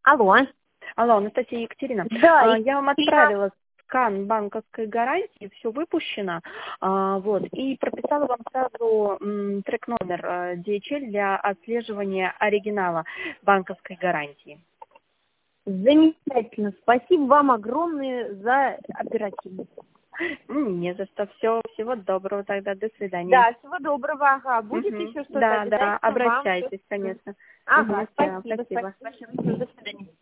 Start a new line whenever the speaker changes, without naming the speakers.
Алло.
Алло, Анастасия Екатерина.
Да,
Я вам отправила скан банковской гарантии, все выпущено, вот, и прописала вам сразу трек-номер DHL для отслеживания оригинала банковской гарантии.
замечательно. Спасибо вам огромное за оперативность.
Не за что. Всего доброго тогда. До свидания.
Да, всего доброго. Ага. Будет еще что-то?
Да, обращайтесь, конечно.
Ага,
Всё,
спасибо. До свидания.